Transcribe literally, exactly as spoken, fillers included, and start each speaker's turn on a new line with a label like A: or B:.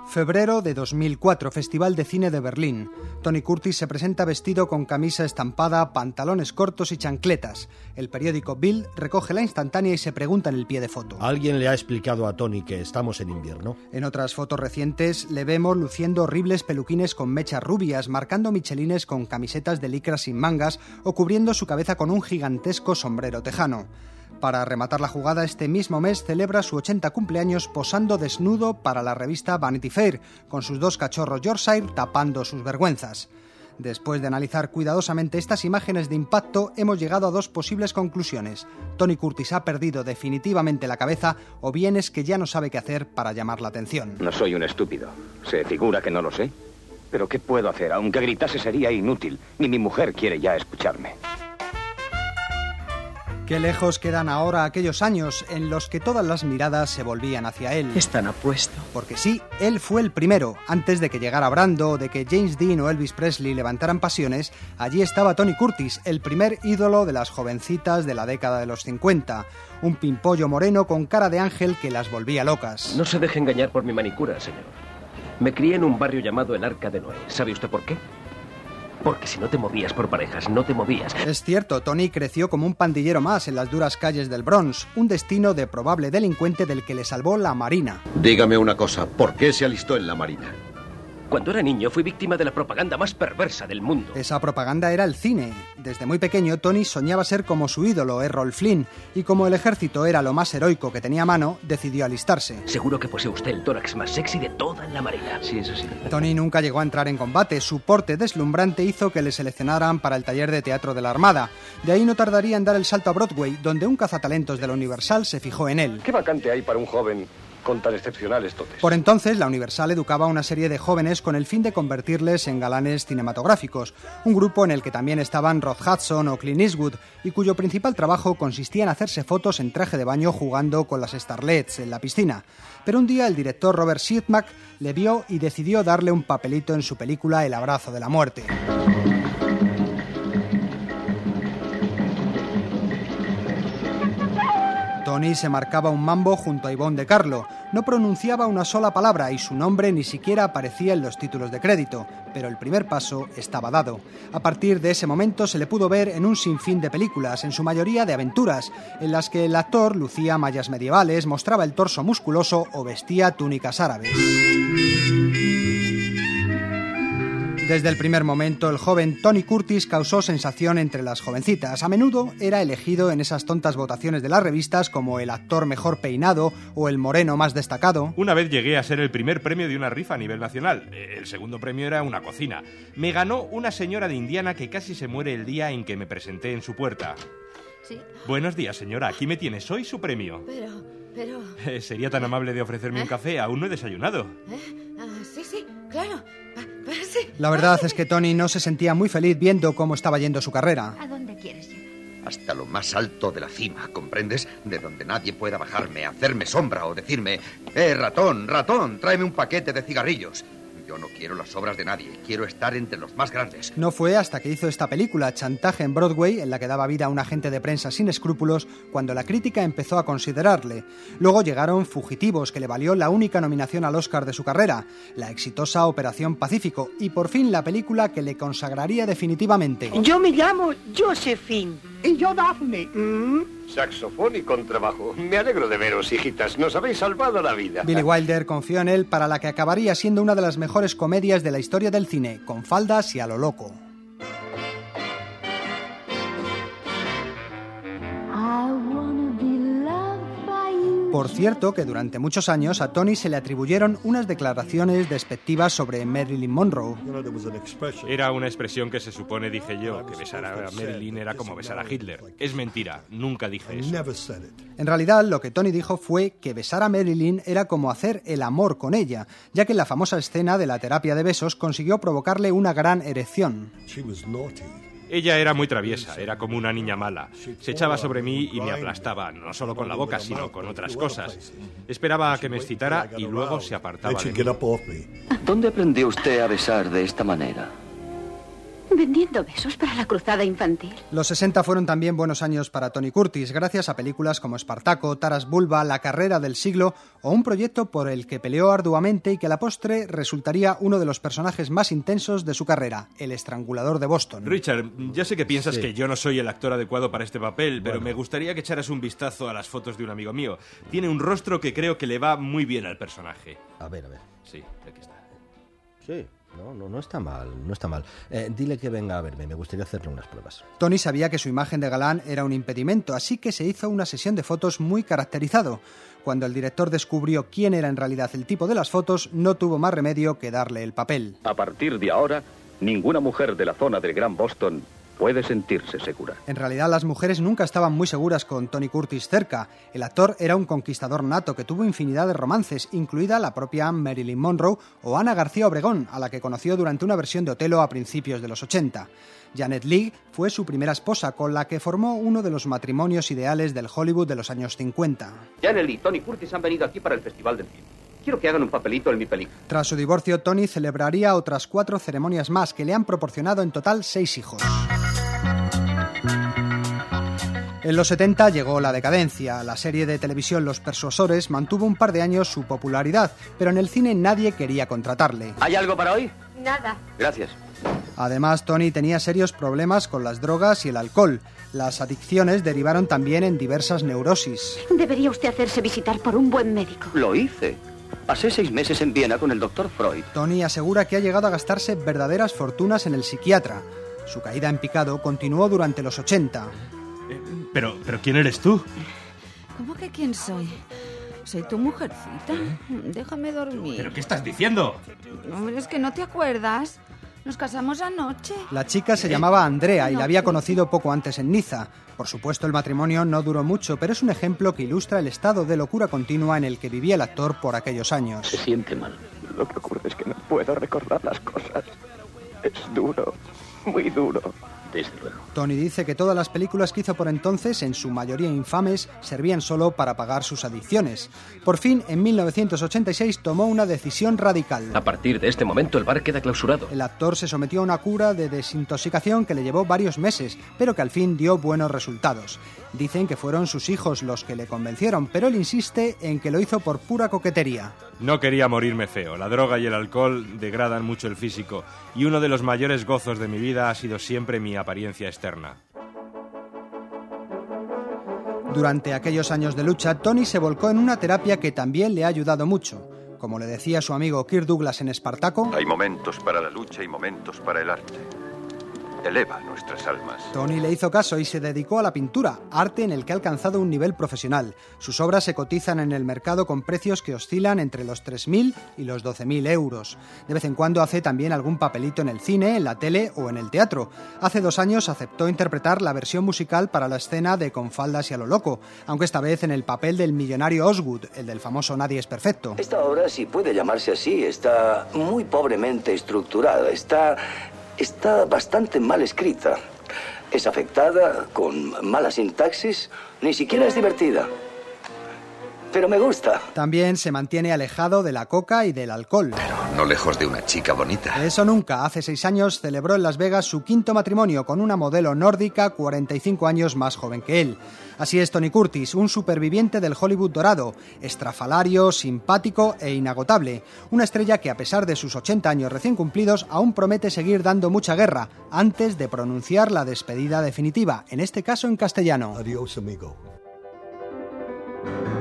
A: Febrero de dos mil cuatro, Festival de Cine de Berlín. Tony Curtis se presenta vestido con camisa estampada, pantalones cortos y chancletas. El periódico Bild recoge la instantánea y se pregunta en el pie de foto:
B: ¿alguien le ha explicado a Tony que estamos en invierno?
A: En otras fotos recientes le vemos luciendo horribles peluquines con mechas rubias, marcando michelines con camisetas de licra sin mangas o cubriendo su cabeza con un gigantesco sombrero tejano. Para rematar la jugada, este mismo mes celebra su ochenta cumpleaños posando desnudo para la revista Vanity Fair, con sus dos cachorros Yorkshire tapando sus vergüenzas. Después de analizar cuidadosamente estas imágenes de impacto, hemos llegado a dos posibles conclusiones. Tony Curtis ha perdido definitivamente la cabeza, o bien es que ya no sabe qué hacer para llamar la atención.
C: No soy un estúpido. Se figura que no lo sé. Pero ¿qué puedo hacer? Aunque gritase sería inútil. Ni mi mujer quiere ya escucharme.
A: Qué lejos quedan ahora aquellos años en los que todas las miradas se volvían hacia él.
D: Están apuesto.
A: Porque sí, él fue el primero. Antes de que llegara Brando, de que James Dean o Elvis Presley levantaran pasiones, allí estaba Tony Curtis, el primer ídolo de las jovencitas de la década de los cincuenta. Un pimpollo moreno con cara de ángel que las volvía locas.
D: No se deje engañar por mi manicura, señor. Me crié en un barrio llamado el Arca de Noé. ¿Sabe usted por qué? Porque si no te movías por parejas, no te movías.
A: Es cierto, Tony creció como un pandillero más en las duras calles del Bronx, un destino de probable delincuente del que le salvó la Marina.
E: Dígame una cosa, ¿por qué se alistó en la Marina?
D: Cuando era niño fui víctima de la propaganda más perversa del mundo.
A: Esa propaganda era el cine. Desde muy pequeño Tony soñaba ser como su ídolo, Errol Flynn, y como el ejército era lo más heroico que tenía a mano, decidió alistarse.
D: Seguro que posee usted el tórax más sexy de toda la Marina.
C: Sí, eso sí.
A: Tony nunca llegó a entrar en combate. Su porte deslumbrante hizo que le seleccionaran para el taller de teatro de la Armada. De ahí no tardaría en dar el salto a Broadway, donde un cazatalentos de la Universal se fijó en él.
C: ¿Qué vacante hay para un joven con tan excepcionales dotes?
A: Por entonces, la Universal educaba a una serie de jóvenes con el fin de convertirles en galanes cinematográficos, un grupo en el que también estaban Rod Hudson o Clint Eastwood, y cuyo principal trabajo consistía en hacerse fotos en traje de baño jugando con las starlets en la piscina. Pero un día el director Robert Siodmak le vio y decidió darle un papelito en su película El abrazo de la muerte. Tony se marcaba un mambo junto a Ivonne de Carlo. No pronunciaba una sola palabra y su nombre ni siquiera aparecía en los títulos de crédito, pero el primer paso estaba dado. A partir de ese momento se le pudo ver en un sinfín de películas, en su mayoría de aventuras, en las que el actor lucía mallas medievales, mostraba el torso musculoso o vestía túnicas árabes. Desde el primer momento, el joven Tony Curtis causó sensación entre las jovencitas. A menudo era elegido en esas tontas votaciones de las revistas como el actor mejor peinado o el moreno más destacado.
F: Una vez llegué a ser el primer premio de una rifa a nivel nacional. El segundo premio era una cocina. Me ganó una señora de Indiana que casi se muere el día en que me presenté en su puerta.
G: ¿Sí?
F: Buenos días, señora. Aquí me tiene. Soy su premio.
G: Pero, pero...
F: Eh, ¿Sería tan amable de ofrecerme
G: ¿Eh?
F: un café? Aún no he desayunado.
G: ¿Eh? Ah, sí, sí, claro. Ah, sí.
A: La verdad es que Tony no se sentía muy feliz viendo cómo estaba yendo su carrera.
G: ¿A dónde quieres llegar?
E: Hasta lo más alto de la cima, ¿comprendes? De donde nadie pueda bajarme, hacerme sombra o decirme: ¡eh, ratón, ratón, tráeme un paquete de cigarrillos! Yo no quiero las obras de nadie, quiero estar entre los más grandes.
A: No fue hasta que hizo esta película, Chantaje en Broadway, en la que daba vida a un agente de prensa sin escrúpulos, cuando la crítica empezó a considerarle. Luego llegaron Fugitivos, que le valió la única nominación al Oscar de su carrera, la exitosa Operación Pacífico, y por fin la película que le consagraría definitivamente.
H: Yo me llamo Josephine.
I: Y yo Daphne.
H: ¿Mm?
C: Saxofón y contrabajo. Me alegro de veros, hijitas. Nos habéis salvado la vida.
A: Billy Wilder confió en él para la que acabaría siendo una de las mejores comedias de la historia del cine, Con faldas y a lo loco. Por cierto, que durante muchos años a Tony se le atribuyeron unas declaraciones despectivas sobre Marilyn Monroe.
F: Era una expresión que se supone dije yo, que besar a Marilyn era como besar a Hitler. Es mentira, nunca dije eso.
A: En realidad, lo que Tony dijo fue que besar a Marilyn era como hacer el amor con ella, ya que en la famosa escena de la terapia de besos consiguió provocarle una gran erección.
F: Ella era muy traviesa, era como una niña mala. Se echaba sobre mí y me aplastaba, no solo con la boca, sino con otras cosas. Esperaba a que me excitara y luego se apartaba de mí.
J: ¿Dónde aprendió usted a besar de esta manera?
H: Vendiendo besos para la cruzada infantil.
A: Los sesenta fueron también buenos años para Tony Curtis, gracias a películas como Espartaco, Taras Bulba, La carrera del siglo o un proyecto por el que peleó arduamente y que a la postre resultaría uno de los personajes más intensos de su carrera, el estrangulador de Boston.
F: Richard, ya sé que piensas
B: Sí.
F: que yo no soy el actor adecuado para este papel, pero
B: Bueno.
F: me gustaría que echaras un vistazo a las fotos de un amigo mío. Tiene un rostro que creo que le va muy bien al personaje.
B: A ver, a ver.
F: Sí, aquí está.
B: Sí, no, no, no está mal, no está mal. Eh, dile que venga a verme, me gustaría hacerle unas pruebas.
A: Tony sabía que su imagen de galán era un impedimento, así que se hizo una sesión de fotos muy caracterizado. Cuando el director descubrió quién era en realidad el tipo de las fotos, no tuvo más remedio que darle el papel.
C: A partir de ahora, ninguna mujer de la zona del Gran Boston puede sentirse segura.
A: En realidad las mujeres nunca estaban muy seguras con Tony Curtis cerca. El actor era un conquistador nato que tuvo infinidad de romances, incluida la propia Marilyn Monroe o Ana García Obregón, a la que conoció durante una versión de Otelo a principios de los ochenta. Janet Leigh fue su primera esposa, con la que formó uno de los matrimonios ideales del Hollywood de los años cincuenta.
I: Janet y Tony Curtis han venido aquí para el Festival del Cine. Quiero que hagan un papelito en mi película.
A: Tras su divorcio, Tony celebraría otras cuatro ceremonias más que le han proporcionado en total seis hijos. En los setenta llegó la decadencia. La serie de televisión Los Persuasores mantuvo un par de años su popularidad, pero en el cine nadie quería contratarle.
I: ¿Hay algo para hoy?
G: Nada.
I: Gracias.
A: Además, Tony tenía serios problemas con las drogas y el alcohol. Las adicciones derivaron también en diversas neurosis.
H: Debería usted hacerse visitar por un buen médico.
I: Lo hice. Pasé seis meses en Viena con el doctor Freud.
A: Tony asegura que ha llegado a gastarse verdaderas fortunas en el psiquiatra. Su caída en picado continuó durante los ochenta.
F: Eh, pero, pero ¿quién eres tú?
G: ¿Cómo que quién soy? Soy tu mujercita. Déjame dormir.
F: ¿Pero qué estás diciendo?
G: Hombre, es que no te acuerdas. Nos casamos anoche.
A: La chica se llamaba Andrea y la había conocido poco antes en Niza. Por supuesto, el matrimonio no duró mucho, pero es un ejemplo que ilustra el estado de locura continua en el que vivía el actor por aquellos años.
C: Se siente mal. Lo que ocurre es que no puedo recordar las cosas. Es duro, muy duro. Desde luego.
A: Tony dice que todas las películas que hizo por entonces, en su mayoría infames, servían solo para pagar sus adicciones. Por fin, en mil novecientos ochenta y seis tomó una decisión radical.
D: A partir de este momento el bar queda clausurado.
A: El actor se sometió a una cura de desintoxicación que le llevó varios meses, pero que al fin dio buenos resultados. Dicen que fueron sus hijos los que le convencieron, pero él insiste en que lo hizo por pura coquetería.
F: No quería morirme feo. La droga y el alcohol degradan mucho el físico, y uno de los mayores gozos de mi vida ha sido siempre mi apariencia externa.
A: Durante aquellos años de lucha, Tony se volcó en una terapia que también le ha ayudado mucho. Como le decía su amigo Kirk Douglas en Espartaco,
J: hay momentos para la lucha y momentos para el arte. Eleva nuestras almas.
A: Tony le hizo caso y se dedicó a la pintura, arte en el que ha alcanzado un nivel profesional. Sus obras se cotizan en el mercado con precios que oscilan entre los tres mil y los doce mil euros. De vez en cuando hace también algún papelito en el cine, en la tele o en el teatro. Hace dos años aceptó interpretar la versión musical para la escena de Con faldas y a lo loco, aunque esta vez en el papel del millonario Osgood, el del famoso Nadie es perfecto.
K: Esta obra, si puede llamarse así, está muy pobremente estructurada, está... Está bastante mal escrita. Es afectada, con mala sintaxis, ni siquiera es divertida. Pero me gusta.
A: También se mantiene alejado de la coca y del alcohol.
E: Pero no lejos de una chica bonita.
A: Eso nunca. Hace seis años celebró en Las Vegas su quinto matrimonio con una modelo nórdica cuarenta y cinco años más joven que él. Así es Tony Curtis, un superviviente del Hollywood dorado, estrafalario, simpático e inagotable. Una estrella que a pesar de sus ochenta años recién cumplidos aún promete seguir dando mucha guerra antes de pronunciar la despedida definitiva, en este caso en castellano.
B: Adiós, amigo.